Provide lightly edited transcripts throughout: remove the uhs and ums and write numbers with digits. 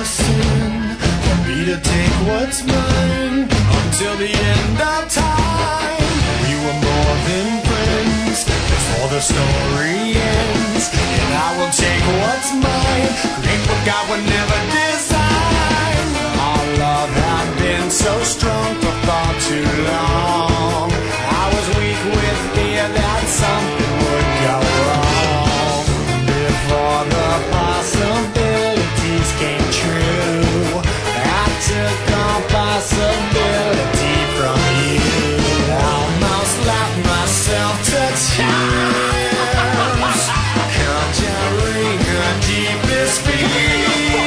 a sin for me to take what's mine until the end of time. We were more than friends before the story ends, and I will take what's mine, create what God would never design. Our love had been so strong for far too long. I was weak with fear that something would go wrong before the possibilities came true. I took all possibility from you. I almost laughed myself to tears, conjuring the deepest fear.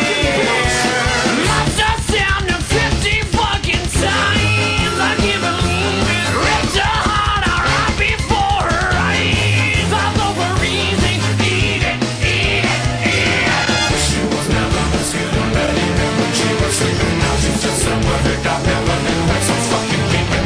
Lost the sound of 50 fucking times. I can't believe it. Ripped her heart out right before her eyes. I was overeasy. Eat it, eat it, eat it. She was never this good or bad, even when she was sleeping. Now she's just so perfect, I've never been like some fucking demon.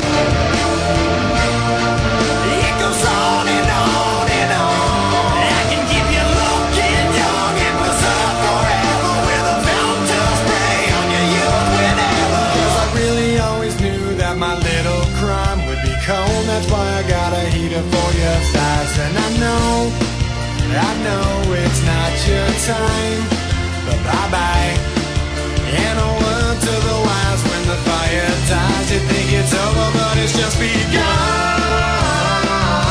It goes on and on and on. I can keep you looking young. It was up forever with a fountain spray on your youth whenever. 'Cause I really always knew that my little crime would be cold. That's why I got a heater for your thighs. And I know it's not your time, but bye-bye. And a word to the wise, when the fire dies, you think it's over, but it's just begun.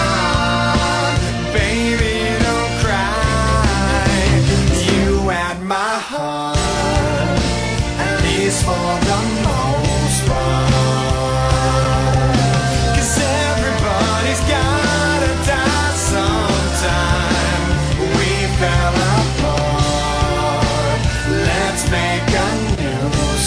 Baby, don't cry. You had my heart, at least for the most part. 'Cause everybody's gotta die sometime. We fell apart. Let's make a new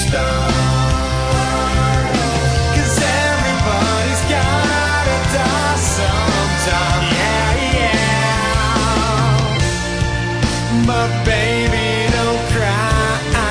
start. 'Cause everybody's gotta die sometime. Yeah, yeah. But baby, don't cry.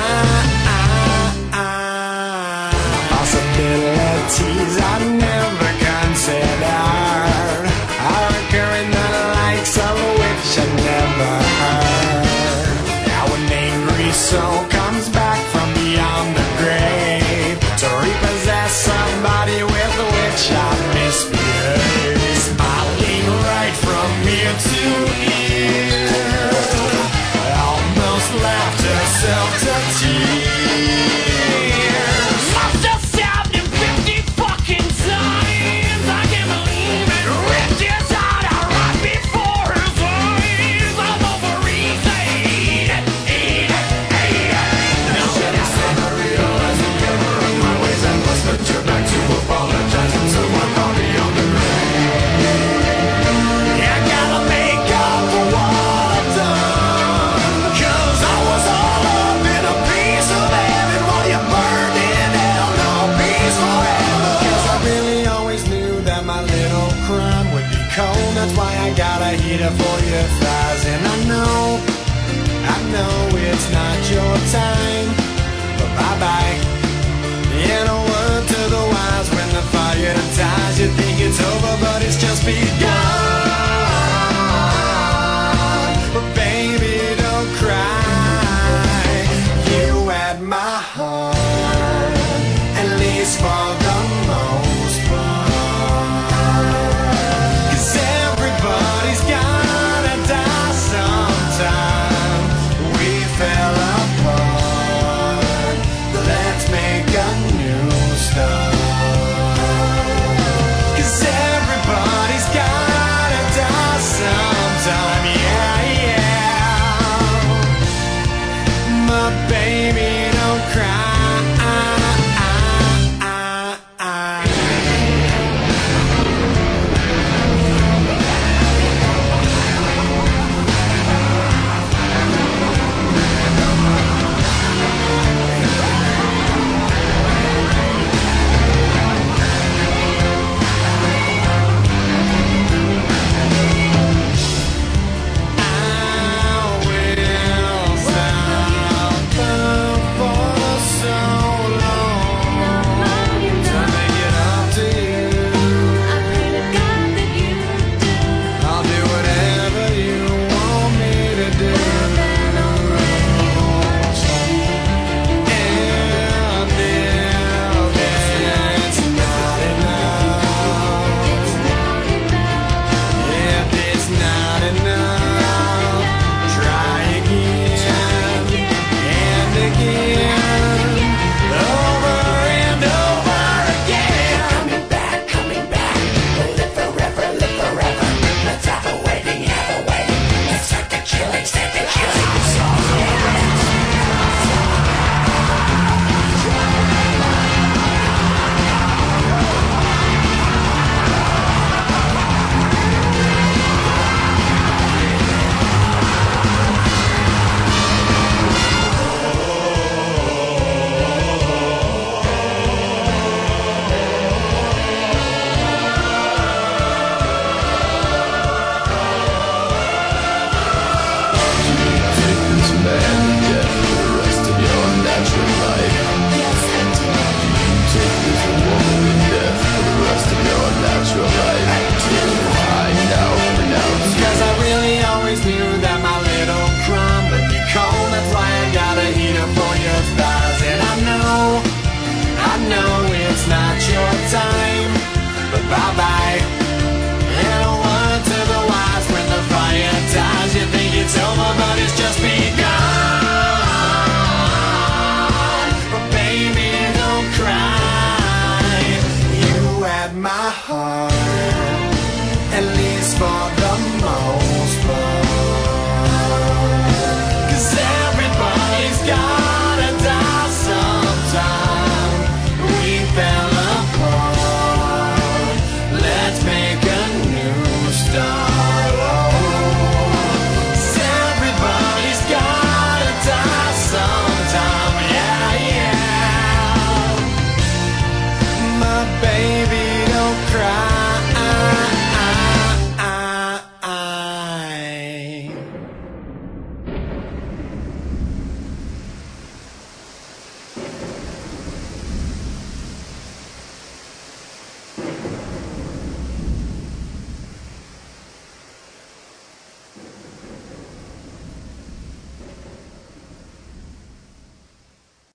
Possibilities I never considered are occurring, the likes of which I never heard. Now an angry soul comes back from beyond the grave to repossess somebody with which I misbehaved. Smiling right from ear to ear, almost laughed herself to tears. Lost the sound of 50 fucking times. I can't believe it. Ripped his heart out right before his eyes. I'm overeasy. Eat it, eat it, eat it. No, I realized the error of my ways and must venture back to apologize to someone far beyond the grave. I gotta make up for what I've done, 'cause I was all up in a piece of heaven while you burned in hell. No peace forever. 'Cause I really always knew that my little crime would be cold. That's why I got a heater for your thighs. And I know it's not your time,